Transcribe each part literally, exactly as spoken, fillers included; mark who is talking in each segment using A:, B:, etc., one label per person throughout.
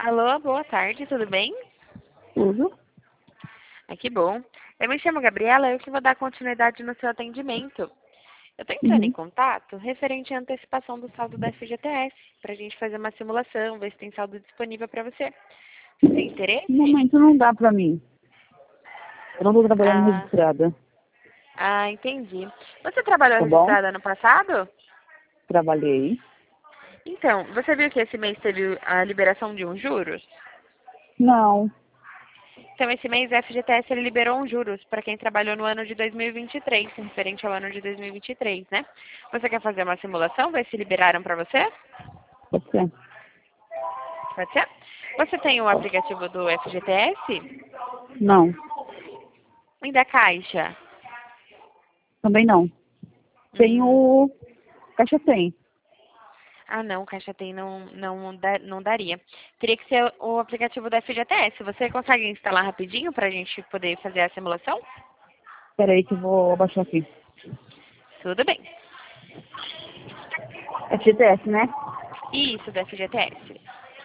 A: Alô, boa tarde, tudo bem?
B: Tudo.
A: Ah, que bom. Eu me chamo Gabriela, eu que vou dar continuidade no seu atendimento. Eu estou entrando em
B: Uhum.
A: contato referente à antecipação do saldo da F G T S, para a gente fazer uma simulação, ver se tem saldo disponível para você. Você tem
B: No
A: interesse?
B: momento não dá pra mim. Eu não tô trabalhando
A: Ah,
B: registrada,
A: ah, entendi. Você trabalhou
B: tá bom?
A: registrada ano passado?
B: Trabalhei.
A: Então, você viu que esse mês teve a liberação de uns juros?
B: Não.
A: Então, esse mês a F G T S ele liberou uns juros para quem trabalhou no ano de dois mil e vinte e três, referente ao ano de dois mil e vinte e três, né? Você quer fazer uma simulação, ver se liberaram para você?
B: Pode ser?
A: Pode ser? Você tem o aplicativo do F G T S
B: Não.
A: e da Caixa?
B: Também não. Tem
A: Hum,
B: o Caixa tem.
A: ah, não, Caixa Tem não, não, dá- não daria. Teria que ser o aplicativo do F G T S. Você consegue instalar rapidinho para a gente poder fazer a simulação?
B: Espera aí que eu vou abaixar aqui.
A: Tudo bem.
B: É G T S, né?
A: Isso, do F G T S.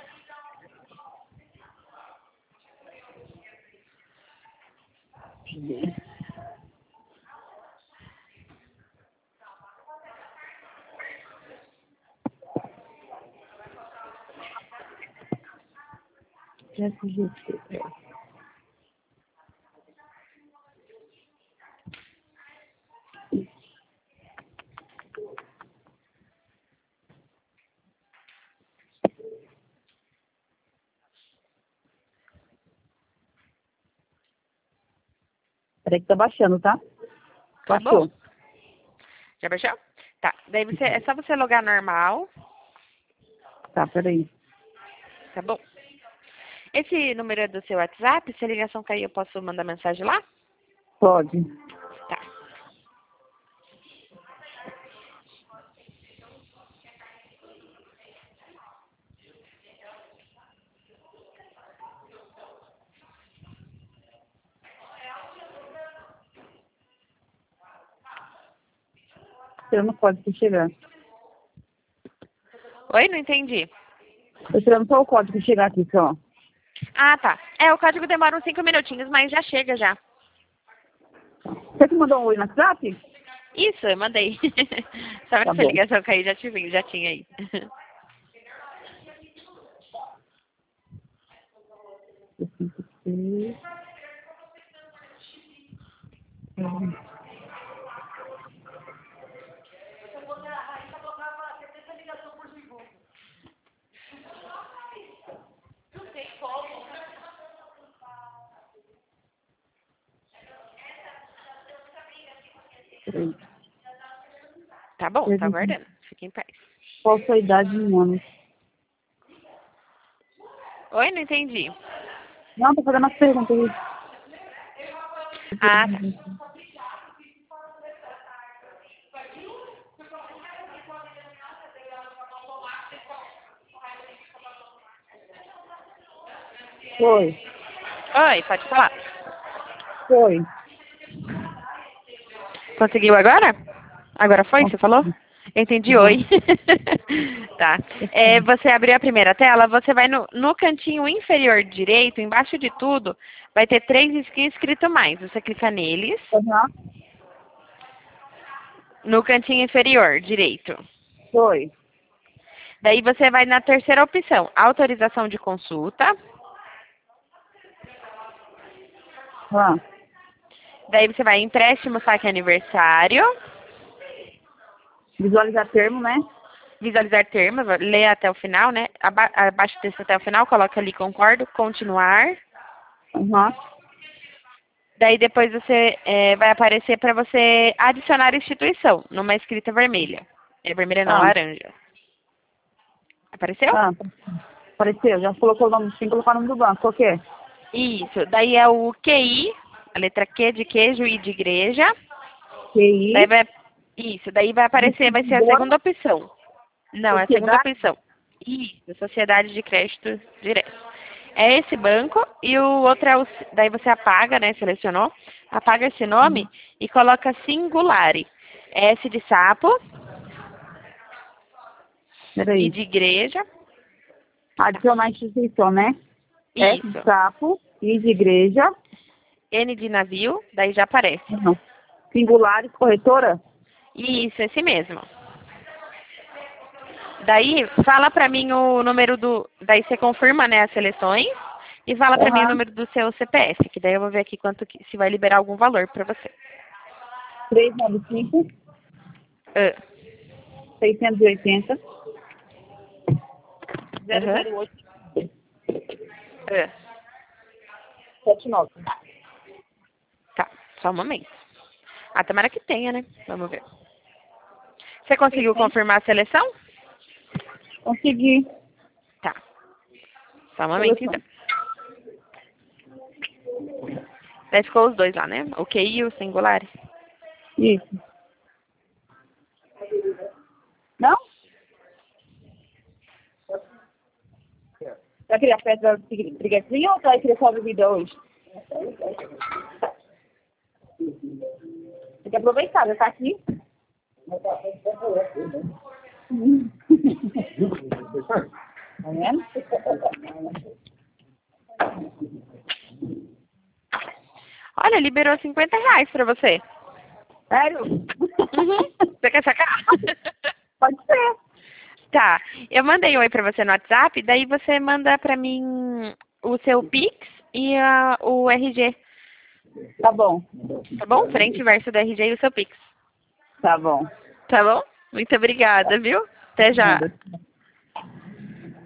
B: Deixa eu ver. F G T S. Peraí que tá baixando, tá?
A: Tá bom.
B: Baixou.
A: Já baixou? Tá. Daí você, é só você logar normal,
B: Tá, peraí.
A: tá bom? Esse número é do seu WhatsApp? Se a ligação cair, eu posso mandar mensagem lá?
B: Pode.
A: Tá.
B: Esperando o código chegar.
A: Oi, não entendi.
B: Tô esperando só o código chegar aqui, só.
A: Ah, tá. É, o código demora uns cinco minutinhos, mas já chega já.
B: Você que mandou um oi no WhatsApp?
A: Isso, eu mandei. Só
B: Tá
A: que se a
B: bom.
A: ligação cair, já, tive, já tinha aí.
B: Peraí.
A: Tá bom, tá
B: Peraí.
A: aguardando. Fique em paz.
B: Qual sua idade em anos?
A: Oi, não entendi.
B: Não, tô fazendo as perguntas aí.
A: Ah, tá.
B: Foi.
A: Oi, pode falar.
B: Foi.
A: Conseguiu agora? Agora foi, você falou? Eu entendi,
B: Uhum.
A: oi. Tá. É, você abriu a primeira tela, você vai no, no cantinho inferior direito, embaixo de tudo, vai ter três skins escrito mais. Você clica neles,
B: Uhum.
A: no cantinho inferior direito.
B: Foi.
A: Daí você vai na terceira opção, autorização de consulta.
B: Ah,
A: Daí você vai em empréstimo, saque aniversário,
B: visualizar termo, né?
A: visualizar termos, lê até o final, né? Aba abaixo desse até o final, coloca ali concordo, continuar.
B: Uhum.
A: Daí depois você é, vai aparecer para você adicionar instituição, numa escrita vermelha. É vermelha não,
B: Ah,
A: laranja. Apareceu?
B: ah, apareceu. Já colocou o nome, tem que colocar o nome do banco. Qual que é?
A: Isso. Daí é o Q I, a letra Q de queijo e de igreja.
B: Q
A: Daí
B: I,
A: vai, isso, daí vai aparecer, vai ser a
B: distribuidora,
A: segunda opção. Não, é a segunda
B: sociedade.
A: opção. Isso, Sociedade de Crédito Direto. É esse banco e o outro é o. Daí você apaga, né? Selecionou. Apaga esse nome e coloca Singulare. S de sapo, I
B: Peraí.
A: de igreja.
B: Adicionar instituição, né? S
A: Isso.
B: de sapo, I de igreja.
A: N de navio, daí já aparece.
B: Não. Singulares, corretora?
A: Isso, esse mesmo. Daí, fala pra mim o número do... Daí você confirma, né, as seleções. E fala pra mim o
B: Aham.
A: número do seu C P F, que daí eu vou ver aqui quanto que, se vai liberar algum valor pra você.
B: trezentos e noventa e cinco,
A: Ah,
B: seiscentos e oitenta, zero
A: aham.
B: zero oito,
A: Ah,
B: setenta e nove.
A: tá, só um momento. Ah, tomara que tenha, né? Vamos ver. Você conseguiu confirmar a seleção?
B: Consegui.
A: Tá. Só um momento,
B: Seleção.
A: então. Daí ficou os dois lá, né? O Q I e o singular.
B: Isso. Não? Vai criar pedra briguetinha ou vai criar só bebida hoje? Tem que aproveitar, já tá aqui. Tá vendo?
A: Olha, liberou cinquenta reais pra você.
B: Sério?
A: Uhum. Você quer sacar?
B: Pode ser.
A: Tá. Eu mandei um oi pra você no WhatsApp, daí você manda pra mim o seu Pix e a, o R G.
B: Tá bom.
A: Tá bom? Frente e verso do R G e o seu Pix.
B: Tá bom.
A: Tá bom? Muito obrigada, viu? Até já.
B: Nada.